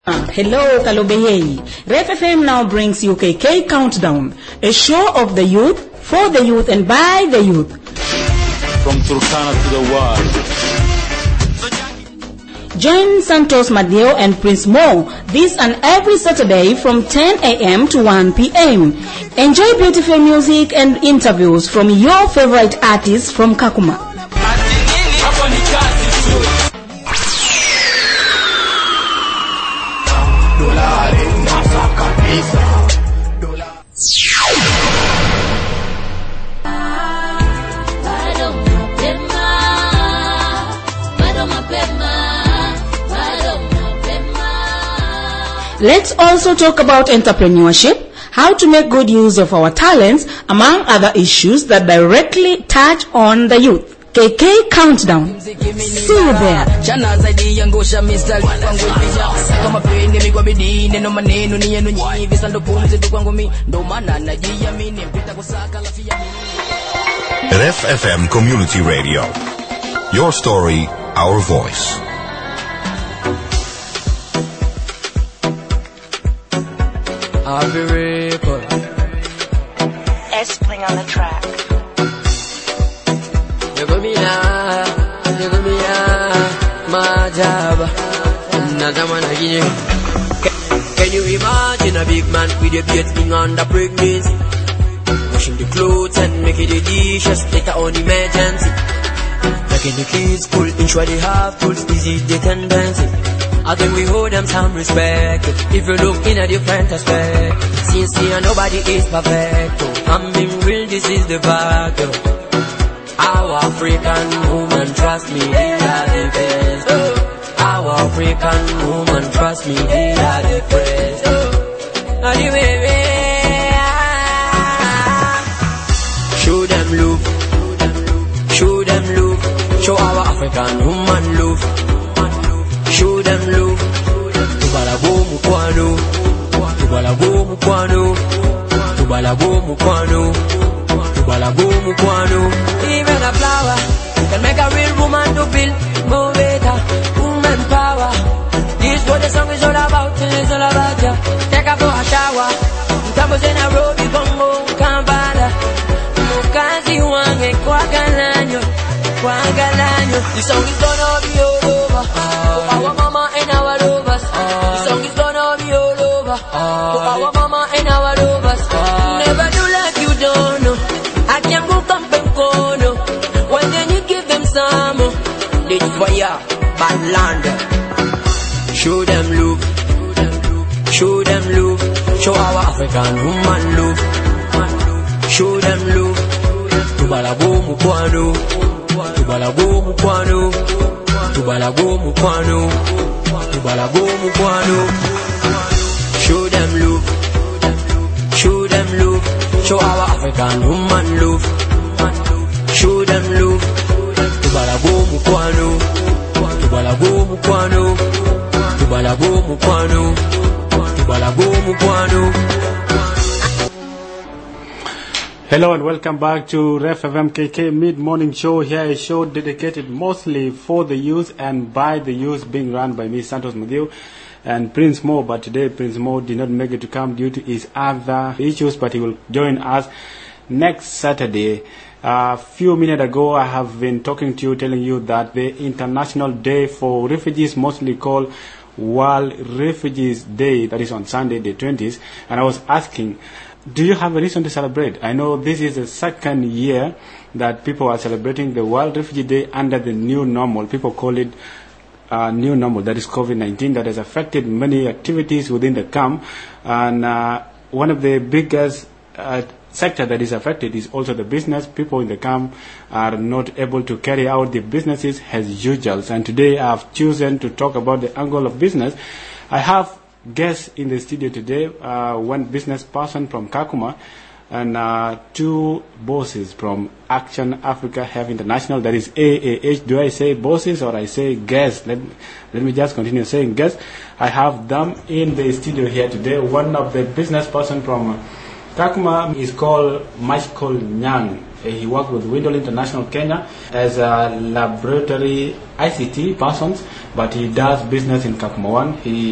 Hello, Kalobeyei. Ref FM now brings you KK Countdown, a show of the youth, for the youth, and by the youth. From Turkana to the world. Join Santos Madeo and Prince Mo this and every Saturday from 10 a.m. to 1 p.m. Enjoy beautiful music and interviews from your favorite artists from Kakuma. Let's also talk about entrepreneurship, how to make good use of our talents, among other issues that directly touch on the youth. KK Countdown. See you there. Ref FM Community Radio. Your story, our voice. I'll be real. S-Pling on the track. You go me my job. Another one again. Can you imagine a big man with a beard being under pregnancy? Washing the clothes and making the dishes later on emergency. Taking the kids school, ensure they have tools, easy the tendency. I think we hold them some respect. If you look in a different aspect, since here nobody is perfect. I'm being real, this is the fact. Our African woman, trust me, they are the best. Our African woman, trust me, they are the best. Show them love, show them love, show our African woman love. Show them love. Tubalago mukwano, tubalago mukwano, tubalago mukwano, tubalago mukwano. Even a flower can make a real woman to feel more better. Woman power. This is what the song is all about. It's all about ya. Take a for a shower. Estamos en Nairobi, Congo, Kampala. Mukazi wange kwa galanyo, kwa galanyo. This song is gonna be all over. Our mama and our lovers. The song is gonna be all over. For our mama and our lovers. Never do like you don't know. I can go come and corner. Why then you give them some? They fire, bad land. Show them love. Show them love. Show our African woman love. Show them love. Tubalago mukwano. Tubalago mukwano. Tubalago mukwano, tubalago mukwano. Show them love, show them love, show our African woman love. Show them love, tubalago mukwano, tubalago mukwano, tubalago mukwano, tubalago mukwano. Hello and welcome back to Ref FM KK Mid-Morning Show. Here a show dedicated mostly for the youth and by the youth, being run by me, Santos Madeo, and Prince Mo. But today Prince Mo did not make it to come due to his other issues, but he will join us next Saturday. A few minutes ago I have been talking to you, telling you that the International Day for Refugees, mostly called World Refugees Day, that is on Sunday the 20th, and I was asking, do you have a reason to celebrate? I know this is the second year that people are celebrating the World Refugee Day under the new normal. People call it new normal, that is COVID-19, that has affected many activities within the camp. And one of the biggest sector that is affected is also the business. People in the camp are not able to carry out their businesses as usual. And today I have chosen to talk about the angle of business. I have guests in the studio today, one business person from Kakuma and two bosses from Action Africa Health International, that is AAH. Do I say bosses or I say guests? Let me just continue saying guests. I have them in the studio here today. One of the business person from Kakuma is called Michael Nyang. He worked with Windle International Kenya as a laboratory ICT person, but he does business in Kakuma 1. He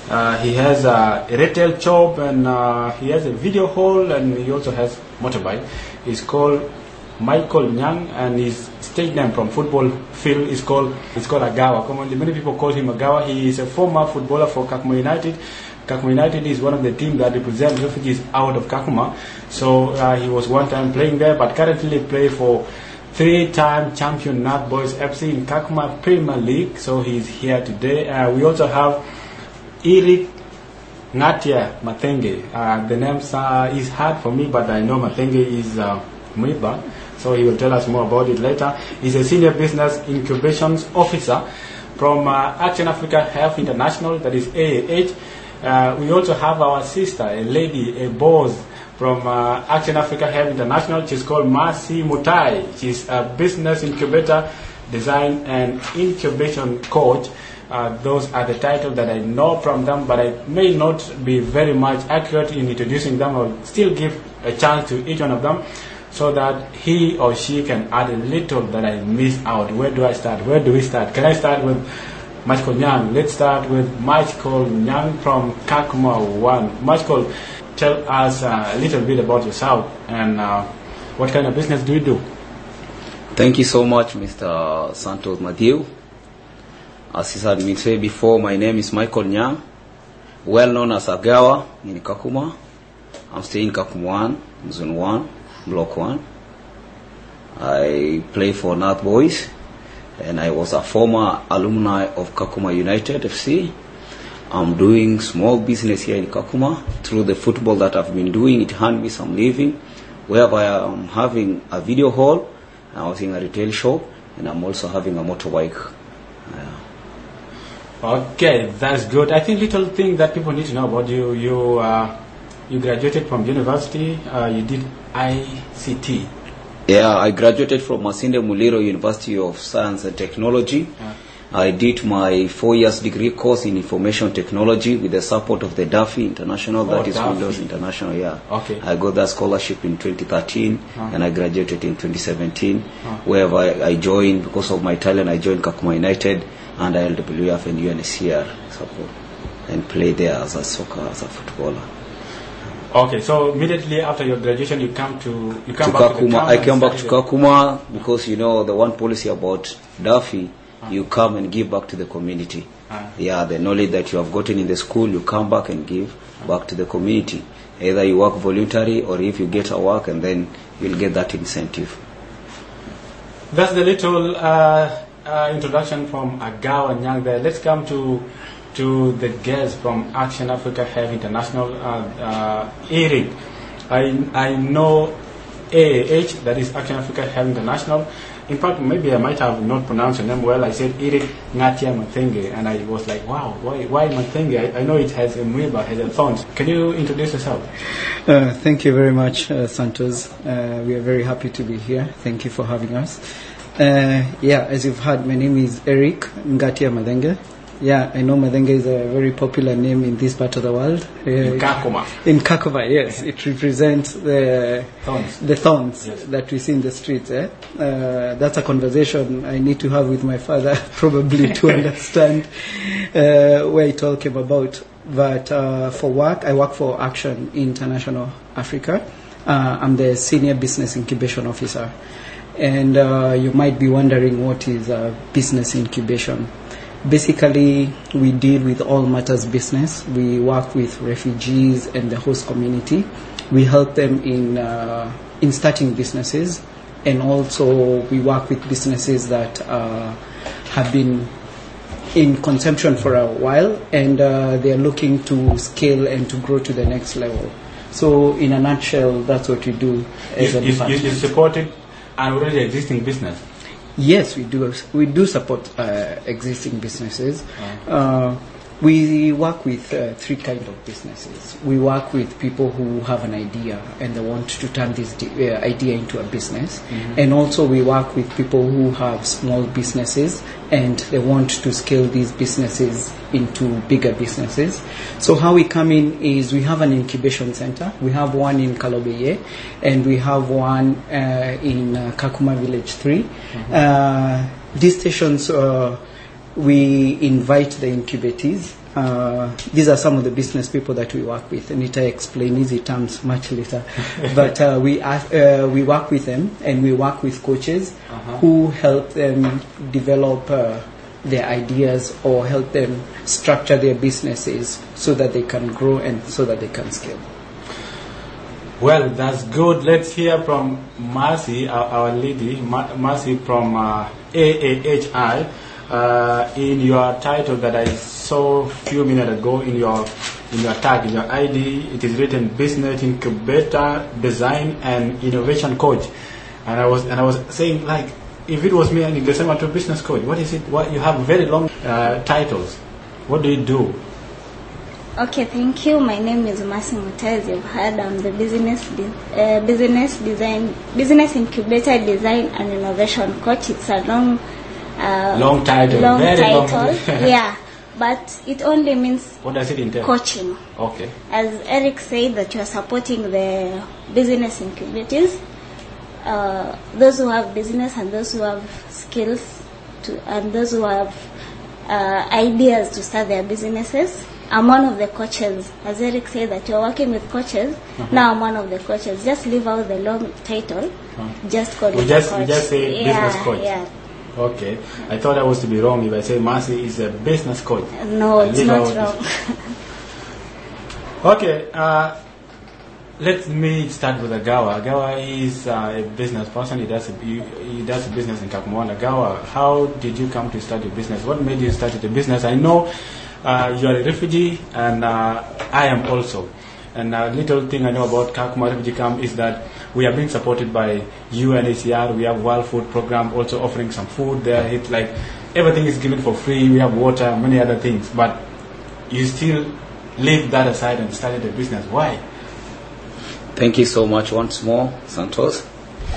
He has a retail shop, and he has a video hall, and he also has motorbike. He's called Michael Nyang, and his stage name from football field is called Agawa. Commonly, many people call him Agawa. He is a former footballer for Kakuma United. Kakuma United is one of the teams that represent refugees out of Kakuma. So he was one time playing there, but currently play for 3-time champion North Boys FC in Kakuma Premier League. So he's here today. We also have Eric Ngatia Mathenge. The name is hard for me, but I know Mathenge is Muiba, so he will tell us more about it later. He's a senior business incubations officer from Action Africa Health International, that is AAH. We also have our sister, a lady, a boss from Action Africa Health International. She's called Mercy Mutai. She's a business incubator, design and incubation coach. Those are the titles that I know from them, but I may not be very much accurate in introducing them. I'll still give a chance to each one of them so that he or she can add a little that I missed out. Where do I start? Where do we start? Can I start with Michael Nyang? Let's start with Michael Nyang from Kakuma 1. Michael, tell us a little bit about yourself and what kind of business do you do? Thank you so much, Mr. Santos Matthew. As he had been said before, my name is Michael Nyang, well known as Agawa in Kakuma. I'm staying in Kakuma 1, Zone 1, Block 1. I play for North Boys, and I was a former alumni of Kakuma United FC. I'm doing small business here in Kakuma. Through the football that I've been doing, it earned me some living, whereby I'm having a video hall, I was in a retail shop, and I'm also having a motorbike. Okay, that's good. I think little thing that people need to know about you. You graduated from university. You did ICT. Yeah, I graduated from Masinde Muliro University of Science and Technology. I did my 4 years degree course in information technology with the support of the Duffy International, that is Windows International, yeah. Okay. I got that scholarship in 2013 and I graduated in 2017, where I joined, because of my talent, I joined Kakuma United and LWF and UNSCR support and played there as a footballer. Okay, so immediately after your graduation, you come back to Kakuma. I came back to Kakuma because, you know, the one policy about Duffy, you come and give back to the community. Yeah, the knowledge that you have gotten in the school, you come back and give back to the community. Either you work voluntary or if you get a work, and then you'll get that incentive. That's the little introduction from Agawa Nyang there. Let's come to the guest from Action Africa Health International, Eric. I know AAH, that is Action Africa Health International. In fact, maybe I might have not pronounced your name well. I said Eric Ngatia Mathenge, and I was like, wow, why Mathenge? I know it has a muiba, has a thorns. Can you introduce yourself? Thank you very much, Santos. We are very happy to be here. Thank you for having us. As you've heard, my name is Eric Ngatia Mathenge. Yeah, I know Mathenge is a very popular name in this part of the world. In Kakuma. In Kakuma, yes. It represents the thorns yes, that we see in the streets. That's a conversation I need to have with my father, probably, to understand where it all came about. But for work, I work for Action International Africa. I'm the Senior Business Incubation Officer. And you might be wondering, what is business incubation? Basically, we deal with all matters business. We work with refugees and the host community. We help them in starting businesses, and also we work with businesses that have been in consumption for a while, and they are looking to scale and to grow to the next level. So, in a nutshell, that's what we do as a department. You supported an already existing business? Yes, we do. We do support existing businesses. We work with three kinds of businesses. We work with people who have an idea and they want to turn this idea into a business. Mm-hmm. And also we work with people who have small businesses and they want to scale these businesses into bigger businesses. So how we come in is we have an incubation center. We have one in Kalobeye and we have one in Kakuma Village 3. Mm-hmm. These stations, we invite the incubatees these are some of the business people that we work with. And I explain easy terms much later. But we work with them, and we work with coaches who help them develop their ideas or help them structure their businesses so that they can grow and so that they can scale. Well, that's good. Let's hear from Marcy, our lady, Marcy from AAHI. In your title that I saw a few minutes ago, in your tag, in your ID, it is written Business Incubator, Design and Innovation Coach. And I was saying, like, if it was me, I need to say to business coach. What is it? What you have very long titles. What do you do? Okay, thank you. My name is Marcy Mutez. You've heard I'm the business incubator, design and innovation coach. It's a long title. Long yeah, but it only means what does it entail? Coaching. Okay. As Eric said, that you are supporting the business incubators, those who have business and those who have skills and those who have ideas to start their businesses. I'm one of the coaches. As Eric said that you're working with coaches, now I'm one of the coaches. Just leave out the long title. Just call it coach. We just say business coach. Yeah. Okay. I thought I was to be wrong if I say Marcy is a business coach. No, it's not wrong. Okay. Let me start with Agawa. Agawa is a business person. He does business in Kakumwana. Agawa, how did you come to start your business? What made you start the business? I know you are a refugee, and I am also. And a little thing I know about Kakuma Refugee Camp is that we are being supported by UNHCR. We have World Food Program also offering some food there. It's like everything is given for free. We have water, many other things. But you still leave that aside and started a business. Why? Thank you so much once more, Santos.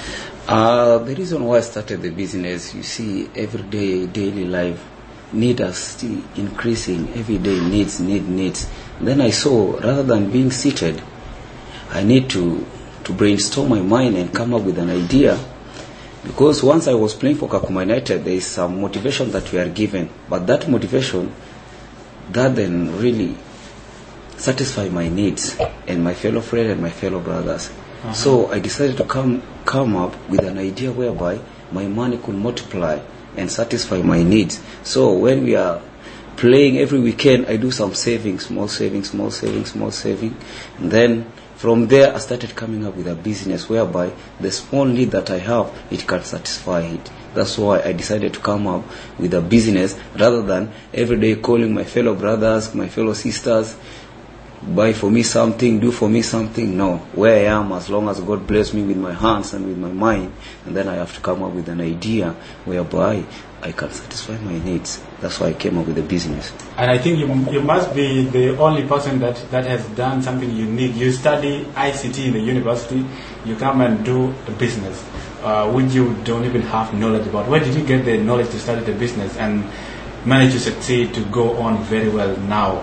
The reason why I started the business, you see, every day, daily life, need are still increasing. Every day needs. Then I saw, rather than being seated, I need to brainstorm my mind and come up with an idea. Because once I was playing for Kakuma United, there is some motivation that we are given. But that motivation, that then really satisfy my needs and my fellow friends and my fellow brothers. So I decided to come up with an idea whereby my money could multiply and satisfy my needs. So when we are playing every weekend, I do some saving, small saving. And then from there, I started coming up with a business whereby the small need that I have, it can satisfy it. That's why I decided to come up with a business rather than every day calling my fellow brothers, my fellow sisters, buy for me something, do for me something. No, where I am, as long as God bless me with my hands and with my mind, and then I have to come up with an idea whereby I can satisfy my needs. That's why I came up with a business. And I think you must be the only person that has done something unique. You study ICT in the university, you come and do a business, which you don't even have knowledge about. Where did you get the knowledge to start the business and manage to succeed to go on very well now?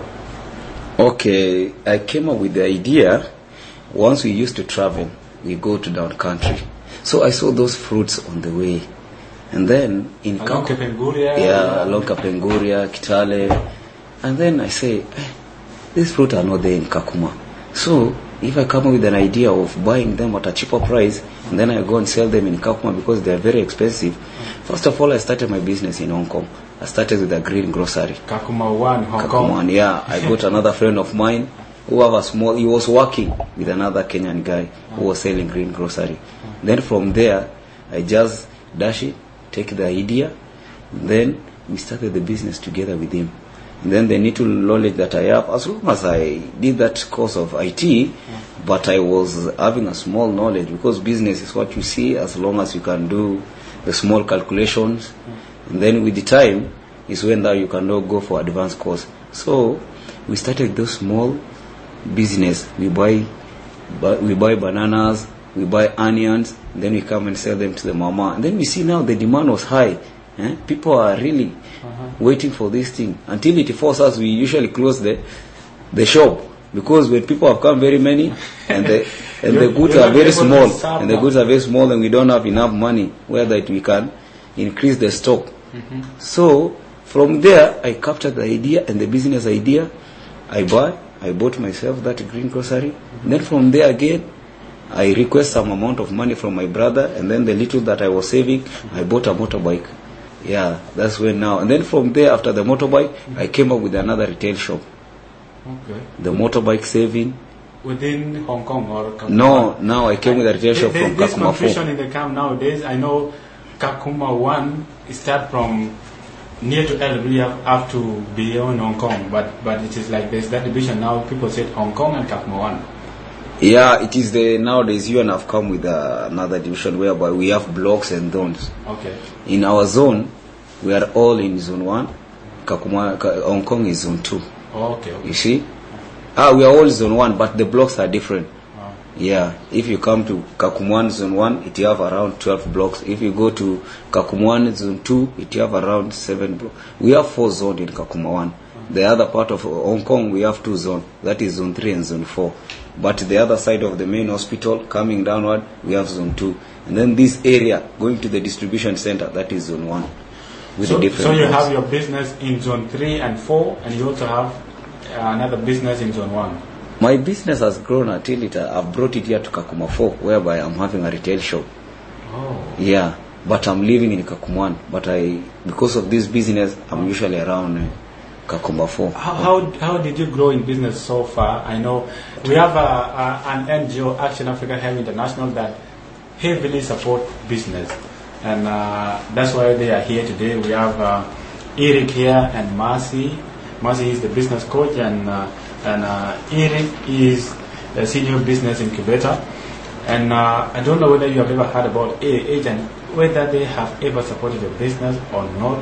Okay, I came up with the idea. Once we used to travel, we go to down country. So I saw those fruits on the way. And then in along Kapenguria? Yeah, along Kapenguria, Kitale. And then I say, these fruits are not there in Kakuma. So if I come up with an idea of buying them at a cheaper price, and then I go and sell them in Kakuma because they are very expensive. First of all, I started my business in Hong Kong. I started with a green grocery. Kakuma 1, Hong Kong. Kakuma 1, yeah. I got another friend of mine who have a small, he was working with another Kenyan guy who was selling green grocery. Then from there, I just dash it, take the idea, then we started the business together with him. And then the little knowledge that I have, as long as I did that course of IT, but I was having a small knowledge because business is what you see as long as you can do the small calculations. And then with the time is when now you can now go for advanced course. So we started those small business. We buy bananas, we buy onions, and then we come and sell them to the mama. And then we see now the demand was high. People are really waiting for this thing. Until it forces us, we usually close the shop. Because when people have come very many and the goods are very small, and we don't have enough money where that we can increase the stock. So From there, I captured the idea and the business idea. I bought myself that green grocery. Then from there again, I request some amount of money from my brother, and then the little that I was saving, I bought a motorbike. Yeah, that's when now. And then from there, after the motorbike, I came up with another retail shop. Okay. The motorbike saving. Within Hong Kong or Kakuma? No, now I came with a retail shop from This Kakuma 4. confusion in the camp nowadays. I know Kakuma 1 start from near to LW up to beyond Hong Kong, but it is like there's that division now. People say Hong Kong and Kakuma 1. Yeah, it is the nowadays you and have come with another division whereby we have blocks and zones. Okay. In our zone, we are all in zone 1. Hong Kong is zone 2. Okay. You see? We are all zone 1, but the blocks are different. Oh. Yeah, if you come to Kakumwan zone 1, it you have around 12 blocks. If you go to Kakumwan zone 2, it you have around 7 blocks. We have 4 zones in Kakumwan. The other part of Hong Kong, we have 2 zones. That is zone 3 and zone 4. But the other side of the main hospital, coming downward, we have zone 2. And then this area, going to the distribution center, that is zone 1. With So the different you blocks. have your business in zone 3 and 4, and you also have another business in zone 1. My business has grown until I've brought it here to Kakuma 4, whereby I'm having a retail shop. Oh. Yeah, but I'm living in Kakuma 1. But because of this business, I'm usually around Kakuma 4. How did you grow in business so far? I know we have an NGO, Action Africa Health International, that heavily support business, and that's why they are here today. We have Eric here and Marcy. Marcy is the business coach, and Eric is a senior business incubator. And I don't know whether you have ever heard about AAH and whether they have ever supported a business or not.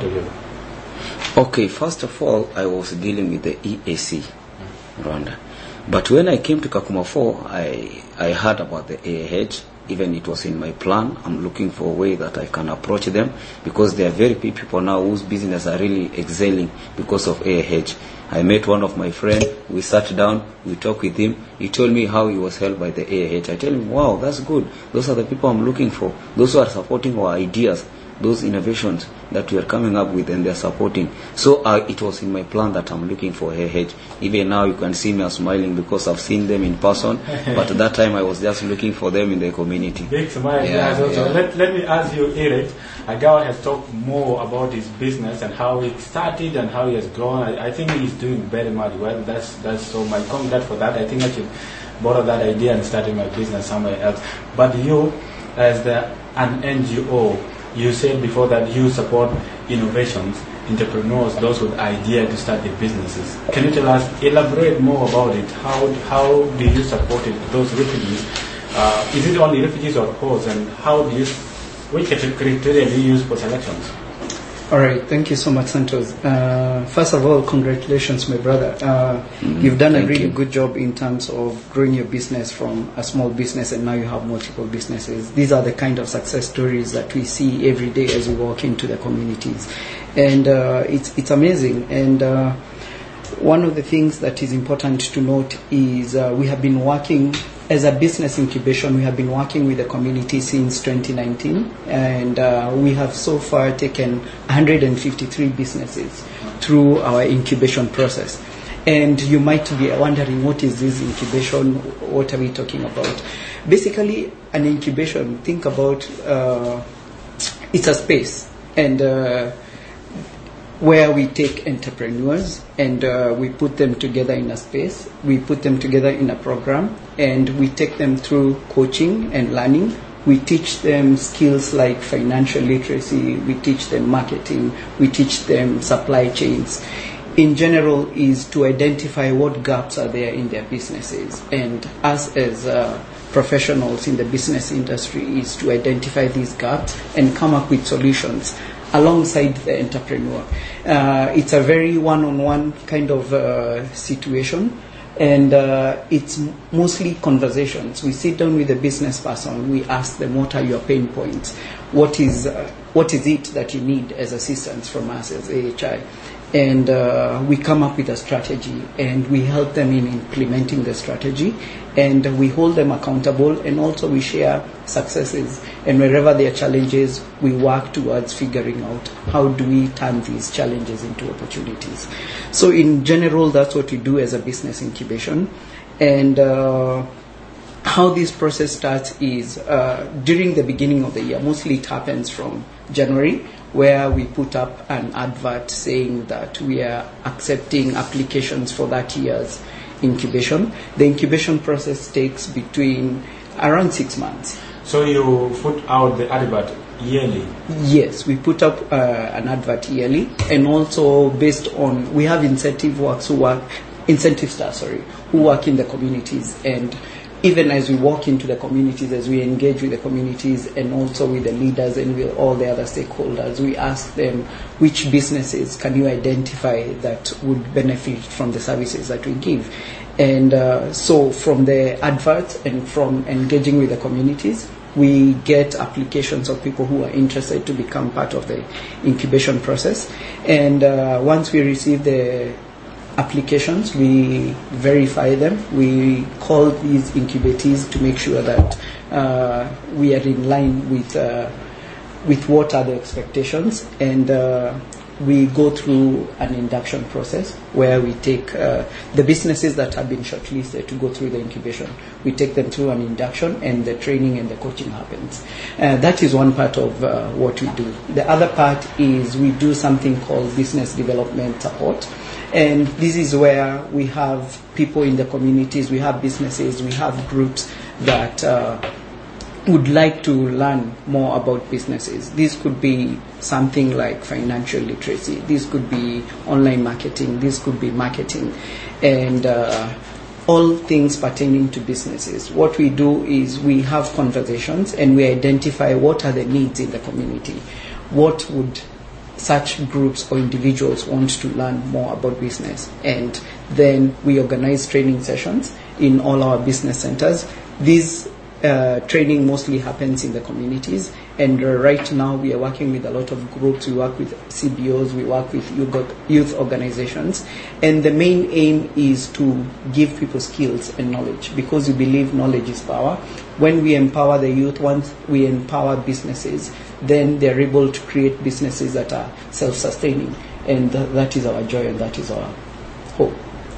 Okay, first of all, I was dealing with the EAC, Rwanda. But when I came to Kakuma 4, I heard about the AAH. Even it was in my plan. I'm looking for a way that I can approach them, because there are very few people now whose business are really excelling because of AAH. I met one of my friends. We sat down. We talked with him. He told me how he was helped by the AAH. I tell him, wow, that's good. Those are the people I'm looking for. Those who are supporting our ideas, those innovations that we are coming up with, and they're supporting. So it was in my plan that I'm looking for AAH. Even now you can see me smiling because I've seen them in person. But at that time I was just looking for them in the community. Big smile. Yeah, Also. yeah. Let me ask you, Eric. Agawa has talked more about his business and how it started and how he has grown. I think he's doing very much well. That's so my congrats for that. I think I should borrow that idea and start my business somewhere else. But you, as an NGO, you said before that you support innovations, entrepreneurs, those with idea to start their businesses. Can you tell us, elaborate more about it? How do you support it, those refugees? Is it only refugees or hosts, and which criteria do you use for selections? All right, thank you so much, Santos. First of all, congratulations, my brother. You've done a Thank really you. good job in terms of growing your business from a small business, and now you have multiple businesses. These are the kind of success stories that we see every day as we walk into the communities, and it's amazing. And one of the things that is important to note is we have been working as a business incubation. We have been working with the community since 2019, and we have so far taken 153 businesses through our incubation process. And you might be wondering, what is this incubation? What are we talking about? Basically, an incubation, think about it's a space, and where we take entrepreneurs and we put them together in a space, we put them together in a program, and we take them through coaching and learning. We teach them skills like financial literacy, we teach them marketing, we teach them supply chains. In general, is to identify what gaps are there in their businesses, and us as professionals in the business industry is to identify these gaps and come up with solutions alongside the entrepreneur. It's a very one-on-one kind of situation, and it's mostly conversations. We sit down with the business person, we ask them, what are your pain points? What is it that you need as assistance from us as AHI? and we come up with a strategy, and we help them in implementing the strategy, and we hold them accountable, and also we share successes, and wherever there are challenges, we work towards figuring out how do we turn these challenges into opportunities. So in general, that's what we do as a business incubation. And how this process starts is during the beginning of the year. Mostly it happens from January, where we put up an advert saying that we are accepting applications for that year's incubation. The incubation process takes between around 6 months. So you put out the advert yearly? Yes, we put up an advert yearly, and also based on, we have incentive staff who work in the communities, and even as we walk into the communities, as we engage with the communities and also with the leaders and with all the other stakeholders, we ask them, which businesses can you identify that would benefit from the services that we give? And so from the adverts and from engaging with the communities, we get applications of people who are interested to become part of the incubation process. And once we receive the applications, we verify them. We call these incubatees to make sure that we are in line with what are the expectations, and we go through an induction process where we take the businesses that have been shortlisted to go through the incubation. We take them through an induction, and the training and the coaching happens. That is one part of what we do. The other part is we do something called business development support. And this is where we have people in the communities, we have businesses, we have groups that would like to learn more about businesses. This could be something like financial literacy. This could be online marketing. This could be marketing. And all things pertaining to businesses. What we do is we have conversations and we identify what are the needs in the community. What would such groups or individuals want to learn more about business, and then we organize training sessions in all our business centers. This training mostly happens in the communities, and right now we are working with a lot of groups. We work with CBOs, we work with youth organizations, and the main aim is to give people skills and knowledge, because we believe knowledge is power. When we empower the youth, once we empower businesses, then they're able to create businesses that are self-sustaining, and that is our joy and that is our hope.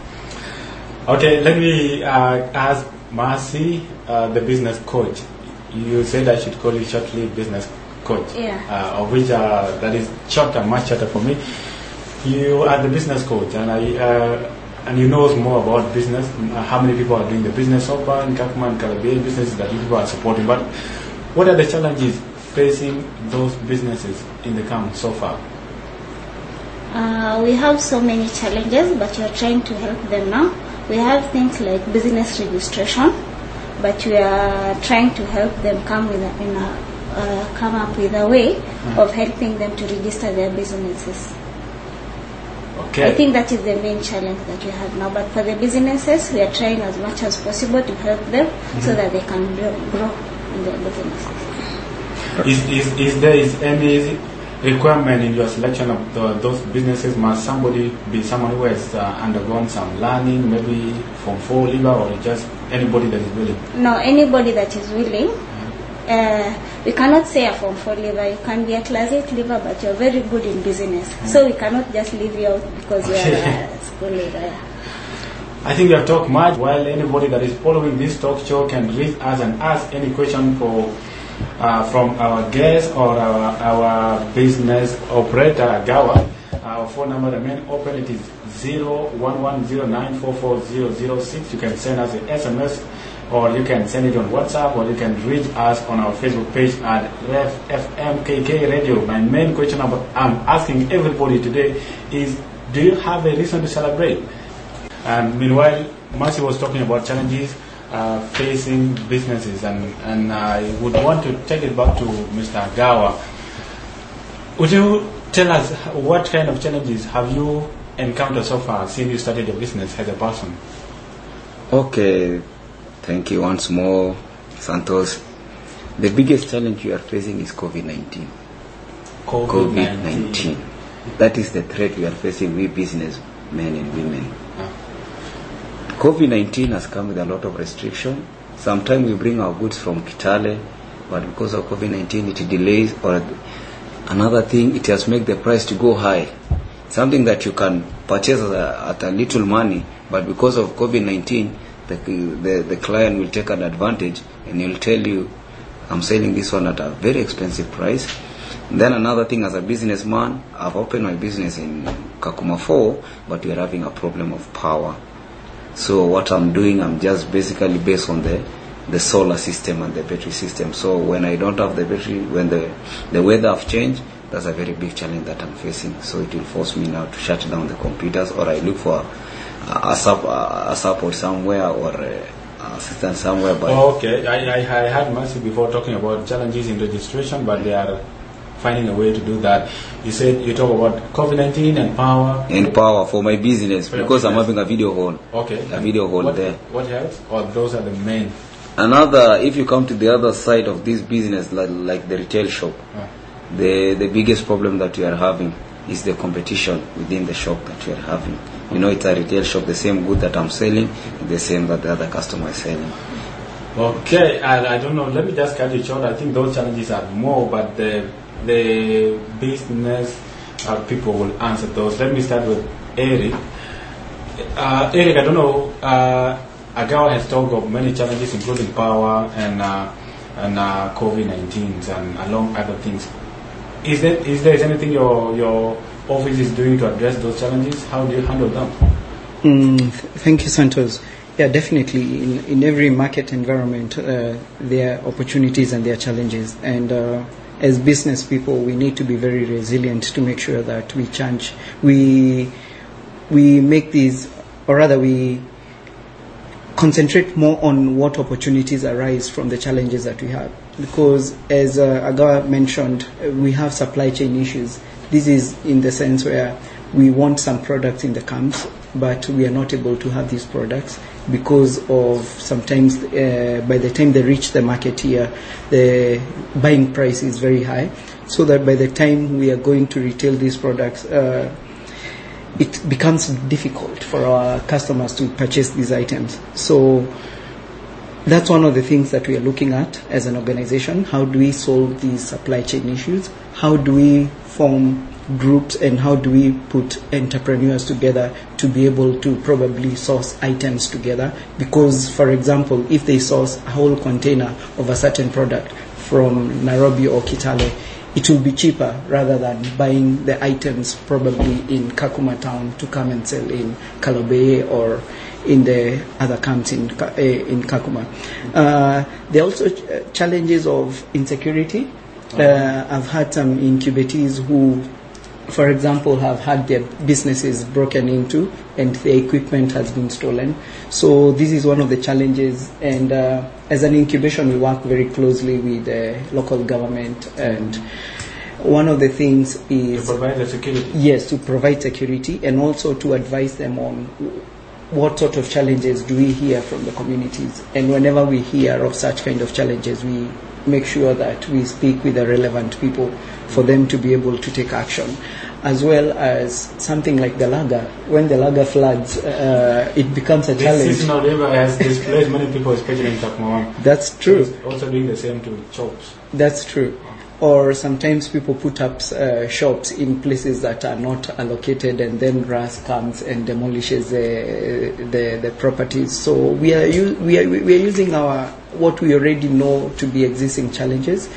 Okay, let me ask Marcy, the business coach. You said I should call you shortly business coach. Yeah. Of which that is shorter, much shorter for me. You are the business coach, and you know more about business. How many people are doing the business so far in Kakuma and Caribbean businesses that you people are supporting? But what are the challenges facing those businesses in the camp so far? We have so many challenges, but we are trying to help them now. We have things like business registration, but we are trying to help them come up with a way of helping them to register their businesses. Okay. I think that is the main challenge that we have now. But for the businesses, we are trying as much as possible to help them so that they can grow in their businesses. Is there any requirement in your selection of those businesses? Must somebody be someone who has undergone some learning, maybe from 4 leaver, or just anybody that is willing? No, anybody that is willing. We cannot say a Form 4 leaver. You can be a Class 8 leaver, but you're very good in business. So we cannot just leave you out because you're a school leaver. I think we have talked much. While anybody that is following this talk show can reach us and ask any question from our guest or our business operator, Gawa. Our phone number remains open. It is 0110944006. You can send us an SMS, or you can send it on WhatsApp, or you can reach us on our Facebook page at RefFMKK Radio. My main question I'm asking everybody today is, do you have a reason to celebrate? And meanwhile, Marcy was talking about challenges facing businesses, and I would want to take it back to Mr. Gawa. Would you tell us what kind of challenges have you encountered so far since you started your business as a person? Okay, thank you once more, Santos. The biggest challenge we are facing is COVID-19. COVID-19. That is the threat we are facing, we businessmen and women. COVID-19 has come with a lot of restriction. Sometimes we bring our goods from Kitale, but because of COVID-19 it delays, or another thing, it has made the price to go high. Something that you can purchase at a little money, but because of COVID-19, the client will take an advantage and he'll tell you, I'm selling this one at a very expensive price. And then another thing, as a businessman, I've opened my business in Kakuma 4, but we're having a problem of power. So what I'm doing, I'm just basically based on the solar system and the battery system. So when I don't have the battery, when the weather have changed, that's a very big challenge that I'm facing. So it will force me now to shut down the computers, or I look for a support somewhere, or assistance somewhere. Okay, I had Mercy before talking about challenges in registration, but they are finding a way to do that. You said you talk about COVID-19 and power. And power for my business, because I'm having a video hall. Okay. A video hall there. What else? Or those are the main? Another, if you come to the other side of this business, like the retail shop, the biggest problem that you are having is the competition within the shop that you are having. You know, it's a retail shop, the same good that I'm selling, the same that the other customer is selling. Okay, I don't know, let me just cut you short. I think those challenges are more, but the business people will answer those. Let me start with Eric. Eric, I don't know, Agawa has talked of many challenges, including power and COVID-19 and along other things. Is there anything your office is doing to address those challenges? How do you handle them? Thank you, Santos. Yeah, definitely. In every market environment, there are opportunities and there are challenges. And as business people, we need to be very resilient to make sure that we change. We make these, or rather, we concentrate more on what opportunities arise from the challenges that we have. Because as Agawa mentioned, we have supply chain issues. This is in the sense where we want some products in the camps, but we are not able to have these products because of sometimes by the time they reach the market here, the buying price is very high, so that by the time we are going to retail these products, it becomes difficult for our customers to purchase these items. So that's one of the things that we are looking at as an organization. How do we solve these supply chain issues? How do we form groups, and how do we put entrepreneurs together to be able to probably source items together? Because, for example, if they source a whole container of a certain product from Nairobi or Kitale, it will be cheaper rather than buying the items probably in Kakuma town to come and sell in Kalobeye or in the other camps in Kakuma. There are also challenges of insecurity. I've had some incubatees who, for example, have had their businesses broken into and the equipment has been stolen. So this is one of the challenges. And as an incubation, we work very closely with the local government. And one of the things is to provide the security. Yes, to provide security, and also to advise them on what sort of challenges do we hear from the communities. And whenever we hear of such kind of challenges, we make sure that we speak with the relevant people for them to be able to take action. As well as something like the lager. When the lager floods, it becomes a challenge. This seasonal river has displaced many people, especially in Kakuma. That's true. So it's also doing the same to shops. That's true. Or sometimes people put up shops in places that are not allocated, and then grass comes and demolishes the properties. So we are using our what we already know to be existing challenges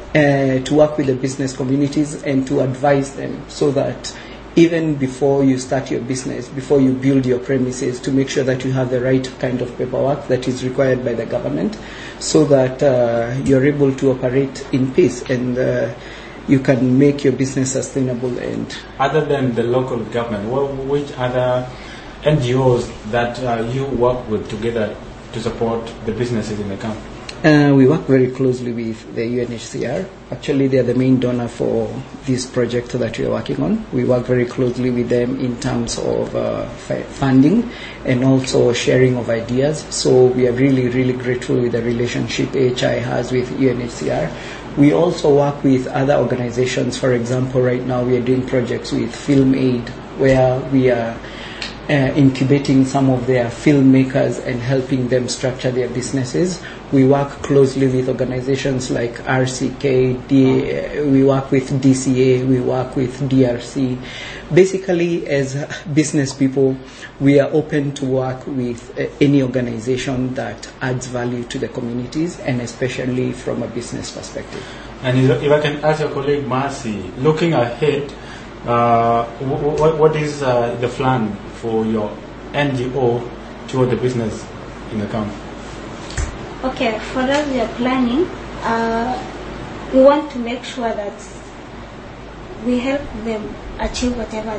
to work with the business communities and to advise them, so that even before you start your business, before you build your premises, to make sure that you have the right kind of paperwork that is required by the government, so that you're able to operate in peace and you can make your business sustainable. And other than the local government, which other NGOs that you work with together to support the businesses in the camp? We work very closely with the UNHCR. Actually, they are the main donor for this project that we are working on. We work very closely with them in terms of funding and also sharing of ideas. So we are really, really grateful with the relationship AHI has with UNHCR, We also work with other organizations. For example, right now we are doing projects with Film Aid, where we are incubating some of their filmmakers and helping them structure their businesses. We work closely with organizations like RCK, we work with DCA, we work with DRC. Basically, as business people, we are open to work with any organization that adds value to the communities, and especially from a business perspective. And if I can ask your colleague Marcy, looking ahead, what is the plan for your NGO toward the business in the camp? Okay, for us we are planning, we want to make sure that we help them achieve whatever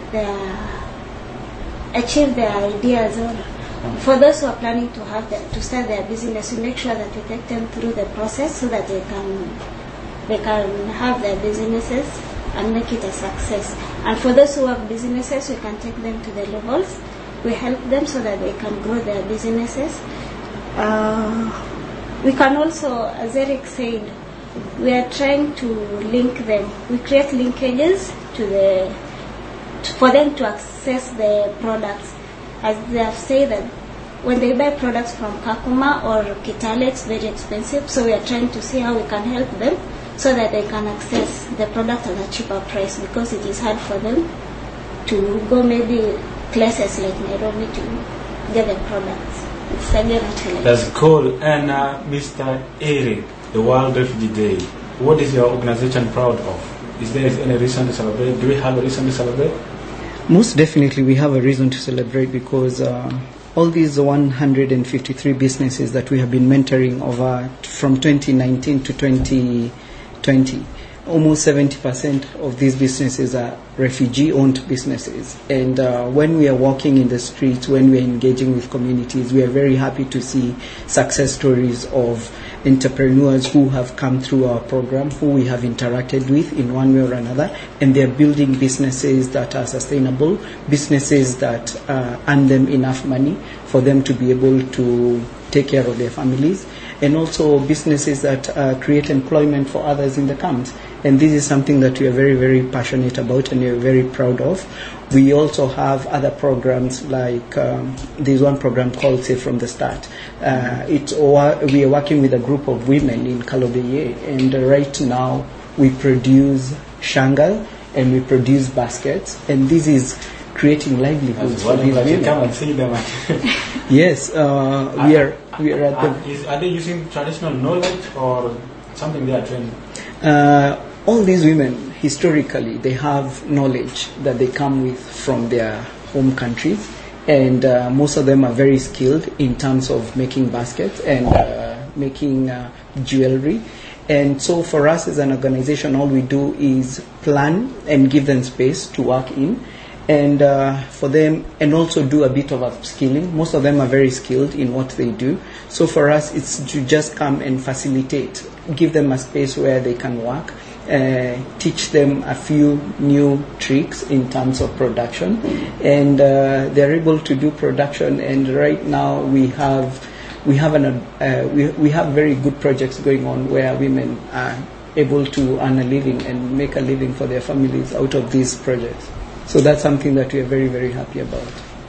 achieve their ideas. Or for those who are planning to start their business, we make sure that we take them through the process so that they can have their businesses and make it a success. And for those who have businesses, we can take them to the levels. We help them so that they can grow their businesses. We can also, as Eric said, we are trying to link them. We create linkages for them to access the products. As they have said that when they buy products from Kakuma or Kitale, it's very expensive. So we are trying to see how we can help them so that they can access the product at a cheaper price, because it is hard for them to go maybe places like Nairobi to get the products. It's again a challenge. That's cool. And Mr. Eric, the World Refugee Day, what is your organization proud of? Is there any reason to celebrate? Do we have a reason to celebrate? Most definitely we have a reason to celebrate, because all these 153 businesses that we have been mentoring over from 2019 to 2020, almost 70% of these businesses are refugee-owned businesses. And when we are walking in the streets, when we are engaging with communities, we are very happy to see success stories of entrepreneurs who have come through our program, who we have interacted with in one way or another, and they're building businesses that are sustainable, businesses that earn them enough money for them to be able to take care of their families, and also businesses that create employment for others in the camps. And this is something that we are very, very passionate about and we are very proud of. We also have other programs like there's one program called Say From the Start. We are working with a group of women in Kalobeye, and right now we produce shangal and we produce baskets, and this is creating livelihoods for these women. Come and see them. Yes, we are at the... Are they using traditional knowledge or something they are training? All these women, historically, they have knowledge that they come with from their home countries, and most of them are very skilled in terms of making baskets and making jewelry. And so for us as an organization, all we do is plan and give them space to work in, and for them, and also do a bit of upskilling. Most of them are very skilled in what they do. So for us, it's to just come and facilitate, give them a space where they can work, teach them a few new tricks in terms of production, and they're able to do production. And right now we have very good projects going on where women are able to earn a living and make a living for their families out of these projects. So that's something that we are very, very happy about.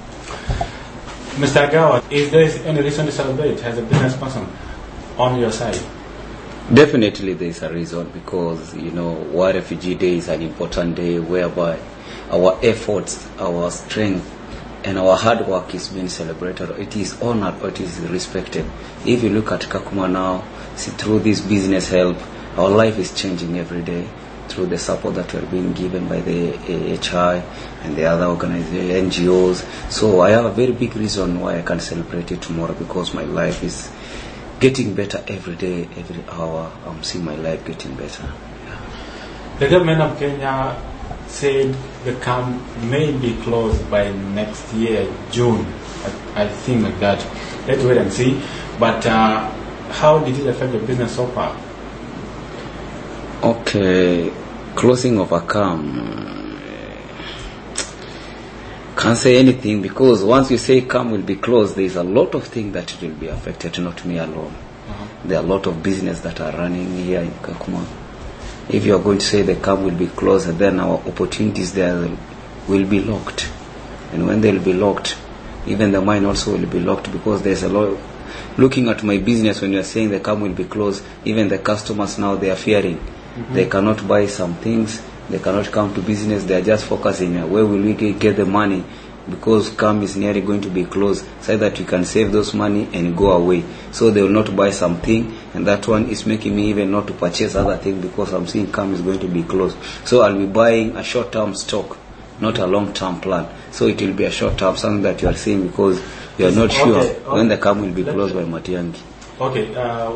Mr. Agawa, is there any reason to celebrate as a business person on your side? Definitely there is a reason, because, World Refugee Day is an important day whereby our efforts, our strength, and our hard work is being celebrated. It is honored, it is respected. If you look at Kakuma now, see, through this business help, our life is changing every day through the support that we are being given by the AHI and the other organizations, NGOs. So I have a very big reason why I can celebrate it tomorrow, because my life is getting better every day, every hour. I'm seeing my life getting better. Yeah. The government of Kenya said the camp may be closed by next year, June. I think like that. Let's wait and see. But how did it affect the business so far? Okay, closing of a camp. Can't say anything, because once you say camp will be closed, there is a lot of things that it will be affected, not me alone. There are a lot of business that are running here in Kakuma. If you are going to say the camp will be closed, then our opportunities there will be locked. And when they will be locked, even the mine also will be locked, because there's a lot. Looking at my business, when you are saying the camp will be closed, even the customers now, they are fearing. They cannot buy some things. They cannot come to business. They are just focusing where will we get the money, because camp is nearly going to be closed, so that we can save those money and go away. So they will not buy something, and that one is making me even not to purchase other things, because I'm seeing camp is going to be closed. So I'll be buying a short-term stock, not a long-term plan. So it will be a short-term, something that you are seeing, because you are not sure when the camp will be closed by Matiang'i. Okay,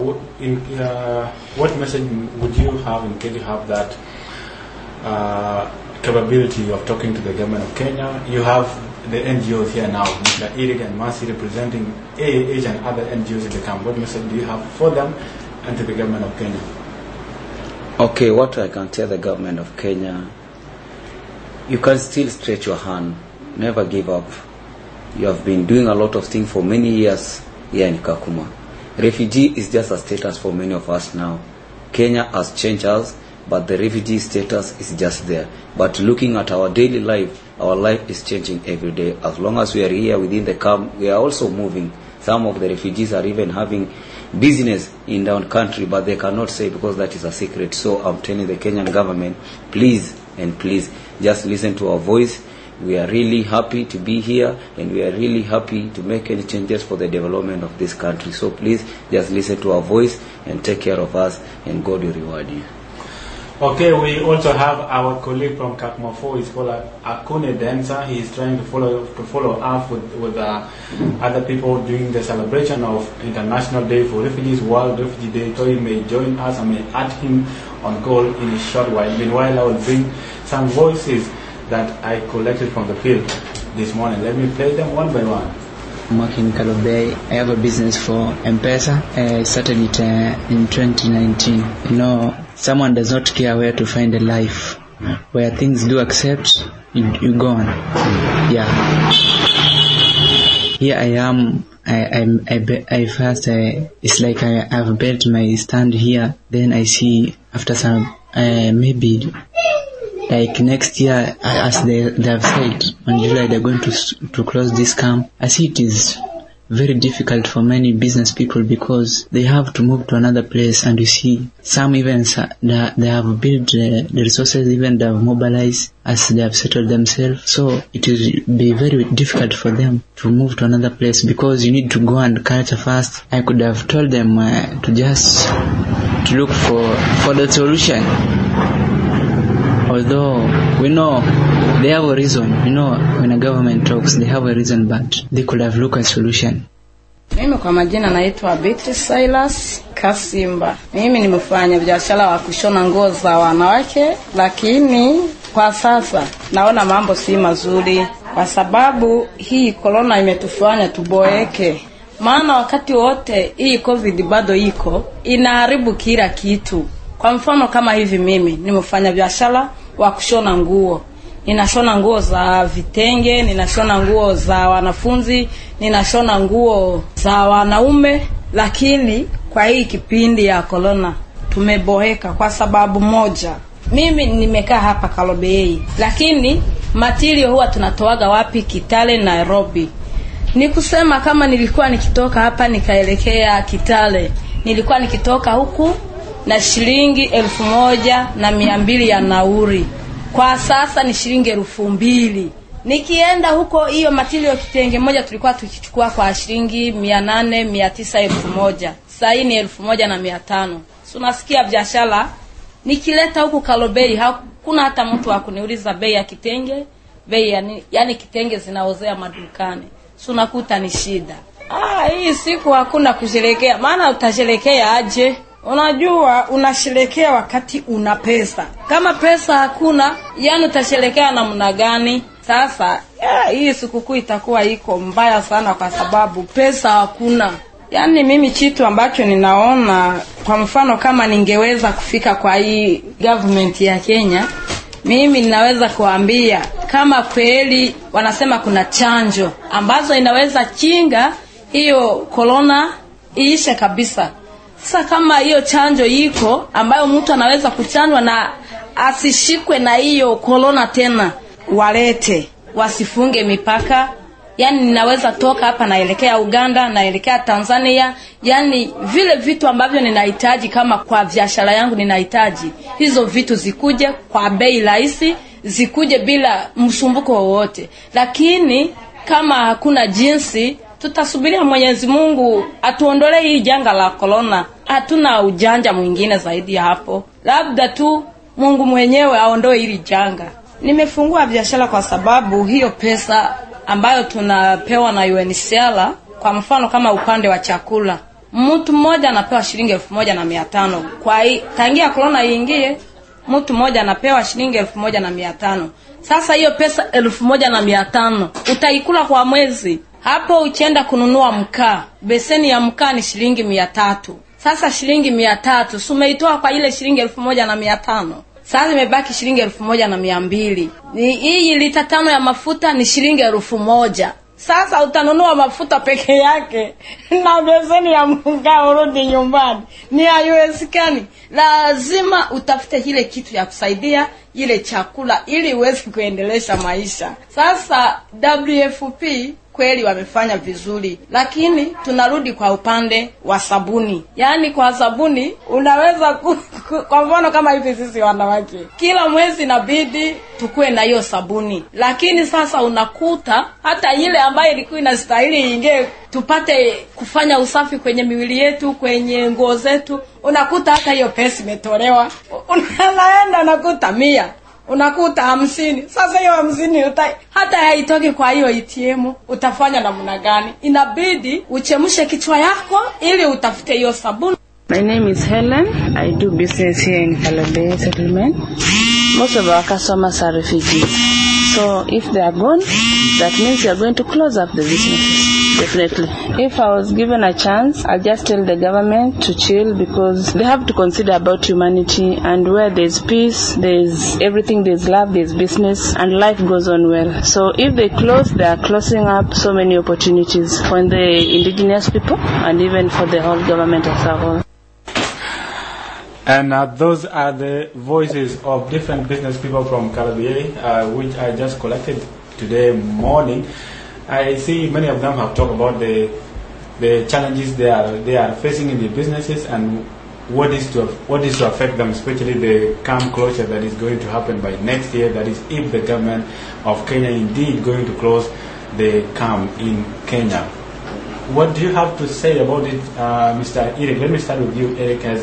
what message would you have in case you have that capability of talking to the government of Kenya? You have the NGOs here now, Mr. Eric and Mercy, representing AAH and other NGOs in the camp. What message do you have for them and to the government of Kenya? Okay, what I can tell the government of Kenya, you can still stretch your hand. Never give up. You have been doing a lot of things for many years here in Kakuma. Refugee is just a status for many of us now. Kenya has changed us, but the refugee status is just there. But looking at our daily life, our life is changing every day. As long as we are here within the camp, we are also moving. Some of the refugees are even having business in their own country, but they cannot say, because that is a secret. So I'm telling the Kenyan government, please and please, just listen to our voice. We are really happy to be here, and we are really happy to make any changes for the development of this country. So please, just listen to our voice and take care of us, and God will reward you. Okay, we also have our colleague from Kakuma 4. He's called Akune Densa. He is trying to follow up with other people during the celebration of International Day for Refugees, World Refugee Day. So he may join us and may add him on call in a short while. Meanwhile, I will bring some voices that I collected from the field this morning. Let me play them one by one. I'm working in Kalobey. I have a business for M-Pesa. I started it in 2019. You know, someone does not care where to find a life. Where things do accept, you go on. Yeah. Here I am. It's like I've built my stand here. Then I see after some, maybe like next year, as they have said, on July they're going to close this camp. I see it is very difficult for many business people, because they have to move to another place, and you see some even they have built the resources, even they have mobilized as they have settled themselves. So it will be very difficult for them to move to another place, because you need to go and culture first. I could have told them to look for the solution. Although we know they have a reason, when a government talks, they have a reason, but they could have looked at a solution. Mimi kwa majina naitwa Beatrice Silas Kasimba. Mimi nimefanya biashara wa kushona nguo za wanawake, lakini kwa sasa naona mambo si mazuri, kwa sababu hii corona imetufanya tuboeke. Maana wakati wote hii COVID bado iko, inaharibu kila kitu. Kwa mfano kama hivi, mimi nimefanya biashara wa kushona nguo. Ninashona nguo za vitenge, ninashona nguo za wanafunzi, ninashona nguo za wanaume, lakini kwa hii kipindi ya corona tumeboheka kwa sababu moja. Mimi nimekaa hapa Kalobey, lakini material huwa tunatoaga wapi? Kitale, Nairobi. Ni kusema kama nilikuwa nikitoka hapa nikaelekea Kitale, nilikuwa nikitoka huku na shilingi 1,200 ya nauri. Kwa sasa ni shilingi 2,000. Nikienda huko, hiyo material kitenge moja tulikuwa tukichukua kwa shilingi 800, 900, 1,000. Sasa hii ni 1,500. So nasikia biashara nikileta huku Kalobey, hakuna hata mtu wa kuniuliza bei ya kitenge, bei yani kitenge zinaozea madukani. So nakuta ni shida. Hii siku hakuna kusherekea. Maana utasherekea aje? Unajua unasherekea wakati una pesa. Kama pesa hakuna, yani utasherekea namna gani? Sasa hii sikukuu itakuwa iko mbaya sana kwa sababu pesa hakuna. Yani mimi kitu ambacho ninaona, kwa mfano kama ningeweza kufika kwa hii government ya Kenya, mimi ninaweza kuambia kama kweli wanasema kuna chanjo ambazo inaweza kinga hiyo corona iishe kabisa. Sasa kama hiyo chanjo iko ambayo mtu anaweza kuchanjwa na asishikwe na hiyo corona tena, walete, wasifunge mipaka. Yani ninaweza toka hapa naelekea Uganda, naelekea Tanzania, yani vile vitu ambavyo ninahitaji kama kwa biashara yangu ninahitaji, hizo vitu zikuje kwa bei rahisi, zikuje bila msumbuko wowote. Lakini kama hakuna jinsi, tutasubiria Mwenyezi Mungu atuondolee hii janga la corona. Hatuna ujanja mwingine zaidi ya hapo. Labda tu Mungu mwenyewe aondoe hili janga. Nimefungua biashara kwa sababu hiyo pesa ambayo tunapewa na UNHCR, kwa mfano kama upande wa chakula, mtu mmoja anapewa shilingi 1,500. Kwa tangia corona iingie, mtu mmoja anapewa shilingi 1,500. Sasa hiyo pesa 1,500 utaikula kwa mwezi. Hapo ukienda kununua mkaa, beseni ya mkaa ni shilingi 300. Sasa shilingi 300 sumeitoa kwa ile shilingi 1,500. Sasa imebaki shilingi 1,200. Hii lita 5 ya mafuta ni shilingi 1,000. Sasa utanunua mafuta peke yake na beseni ya mkaa urudi nyumbani. Ni haiwezekani. Lazima utafute ile kitu ya kusaidia ile chakula ili uweze kuendelesha maisha. Sasa WFP kweli wamefanya vizuri, lakini tunarudi kwa upande wa sabuni. Yani kwa sabuni unaweza kwa mfano kama hivi sisi wanawake kila mwezi inabidi tukue na hiyo sabuni, lakini sasa unakuta hata ile ambayo ilikuwa inastahili ingie tupate kufanya usafi kwenye miwili yetu, kwenye nguo zetu, unakuta hata hiyo pesa imetolewa. Unaenda unakuta 100, unakuta 50. Sasa hiyo 50 hata haitoki kwa hiyo ATM, utafanya namna gani? Inabidi uchemshe kichwa yako ili utafute hiyo sabuni. My name is Helen. I do business here in Kalabey settlement. Most of our customers are refugees. So if they are gone, that means they are going to close up the businesses. Definitely. If I was given a chance, I'll just tell the government to chill, because they have to consider about humanity, and where there's peace, there's everything, there's love, there's business, and life goes on well. So if they close, they are closing up so many opportunities for the indigenous people and even for the whole government as a whole. And those are the voices of different business people from Kalabey, which I just collected today morning. I see many of them have talked about the challenges they are facing in their businesses and what is to affect them, especially the camp closure that is going to happen by next year. That is, if the government of Kenya indeed going to close the camp in Kenya. What do you have to say about it, Mr. Eric? Let me start with you, Eric, as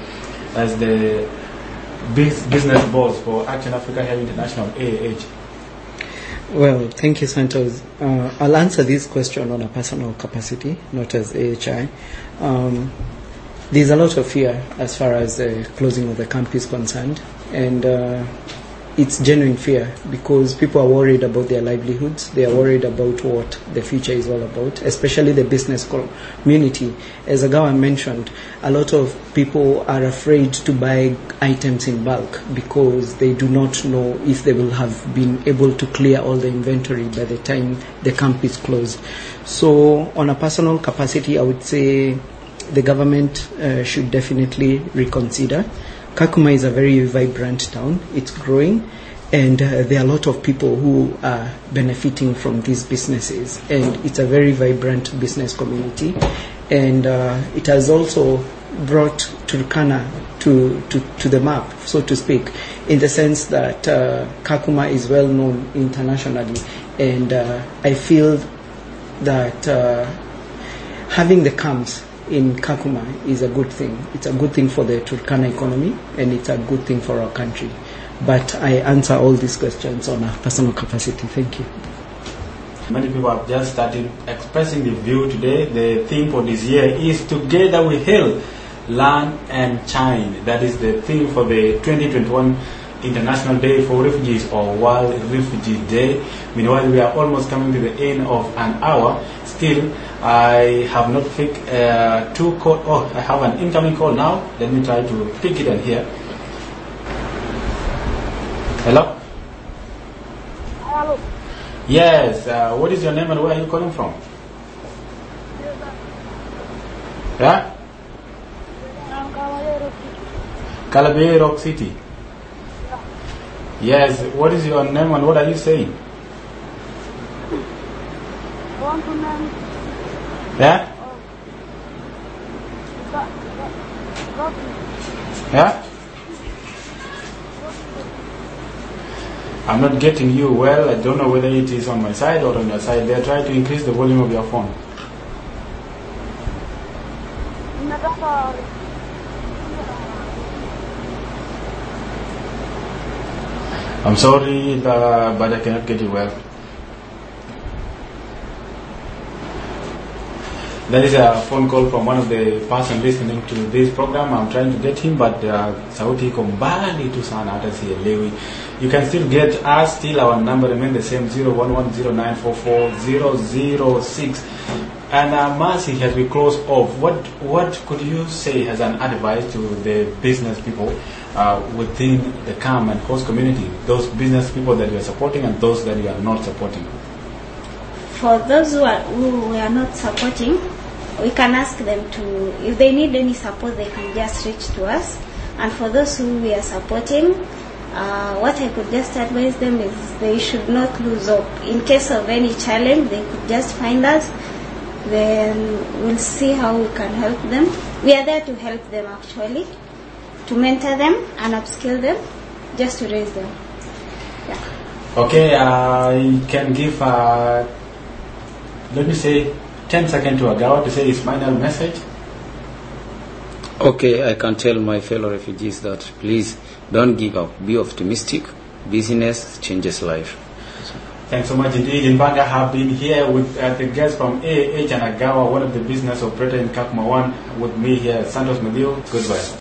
the business boss for Action Africa Health International, AAH. Well, thank you, Santos. I'll answer this question on a personal capacity, not as AHI. There's a lot of fear as far as the closing of the camp is concerned, and it's genuine fear because people are worried about their livelihoods. They are worried about what the future is all about, especially the business community. As Agawa mentioned, a lot of people are afraid to buy items in bulk because they do not know if they will have been able to clear all the inventory by the time the camp is closed. So on a personal capacity, I would say the government should definitely reconsider. Kakuma is a very vibrant town. It's growing, and there are a lot of people who are benefiting from these businesses, and it's a very vibrant business community, and it has also brought Turkana to the map, so to speak, in the sense that Kakuma is well known internationally, and I feel that having the camps in Kakuma is a good thing. It's a good thing for the Turkana economy, and it's a good thing for our country. But I answer all these questions on a personal capacity. Thank you. Many people have just started expressing the view today. The theme for this year is Together We Heal, Learn and Shine. That is the theme for the 2021 International Day for Refugees, or World Refugee Day. Meanwhile, we are almost coming to the end of an hour. Still, I have not picked two call. Oh, I have an incoming call now. Let me try to pick it and hear. Hello? Hello. Yes. What is your name and where are you calling from? Yeah? Calabar, Rock City. Yes, what is your name and what are you saying? Yeah? Yeah? I'm not getting you well. I don't know whether it is on my side or on your side. They're trying to increase the volume of your phone. I'm sorry, but I cannot get you well. That is a phone call from one of the person listening to this program. I'm trying to get him, but sauti iko mbali tu sana hata sielewi. You can still get us. Still our number remain the same, 01109440006. And Mercy, as we close off, what could you say as an advice to the business people within the CAM and host community, those business people that you are supporting and those that you are not supporting? For those who we are not supporting, we can ask them to, if they need any support, they can just reach to us. And for those who we are supporting, what I could just advise them is they should not lose hope. In case of any challenge, they could just find us. Then we'll see how we can help them. We are there to help them actually, to mentor them and upskill them, just to raise them. Yeah. Okay, I can give, let me say, 10 seconds to Agawa to say his final message. Okay, I can tell my fellow refugees that please don't give up. Be optimistic. Business changes life. Thanks so much indeed. Mbanga have been here with the guests from AH and Agawa, one of the business operator in Kakuma 1, with me here, Santos Madio. Goodbye.